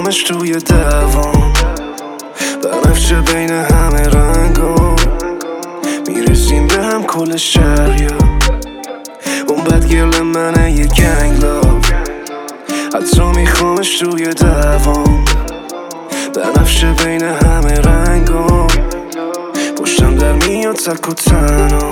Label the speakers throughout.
Speaker 1: میخوامش توی دوام، بنفشه بین همه رنگام، میرسیم به هم کل شهریا. اون بدگرل منه یه گنگ لاف، حتی میخوامش توی دوام، بنفشه بین همه رنگام، پشتم در میاد تک و تنها،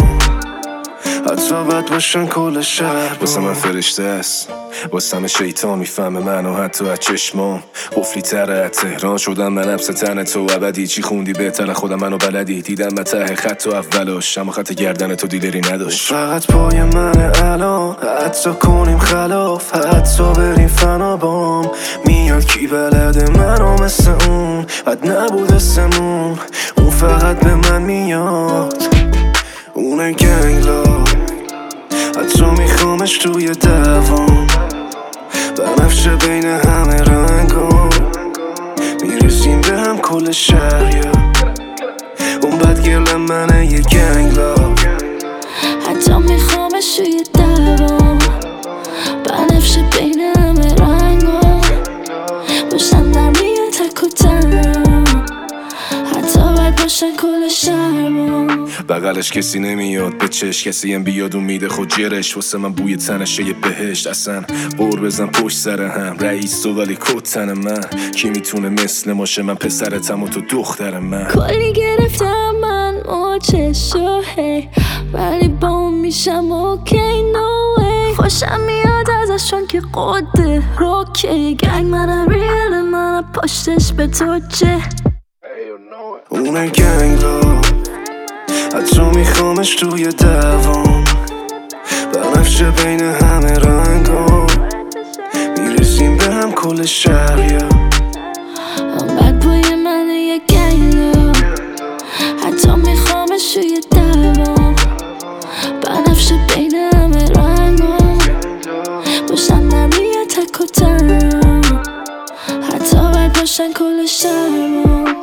Speaker 1: حتی بد باشن کل شهر. واسه من فرشته است، واسه من شیطان میفهمه منو حتی از چشمام. قفلی تره از تهران شدم من نفس تن تو ابدی. چی خوندی بهتر خودم منو بلدی، دیدم من ته خط و اولاش، اما خط گردن تو دیدری نداشت. فقط پای منه الان، حتی کنیم خلاف، حتی بریم فنا بام. میاد کی بلده منو مثل اون، بد نبود اسمون، اون فقط به من میاد، اونه گنگ لاف، حتی میخوامش توی دوام، بنفشه بین همه رنگام، میرسیم به هم کل شهریا. اون بدگرل منه یه گنگ لاف،
Speaker 2: حتی میخوامش توی دوام، بنفشه بین همه رنگام، باشم در میاد تک و تنها، حتی باید باشن کل شهرام.
Speaker 1: بغلش کسی نمیاد به چشم، کسی هم بیاد اون میده خود جرش. واسه من بوی تنشه یه بهشت، اصلا قور بزن پشت سر هم. رئیس تو ولی کت تن من، کی میتونه مثل ماشه؟ من پسرتم و تو دختر من.
Speaker 2: کلی گرفتم من موچشو هی، ولی با اون میشم اوکی نو وی. خوشم میاد ازشون که قده روکی، گنگ منم ریل منم پشتش به تو چه.
Speaker 1: اونه گنگ لاف، حتی میخوامش توی دوام، بنفشه بین همه رنگام، میرسیم به هم کل شهریا.
Speaker 2: بد بوی منه یه گنگ لاف، حتی میخوامش توی دوام، بنفشه بین همه رنگام، باشم نمیاد تک و تنها، حتی باید باشن کل شهرام.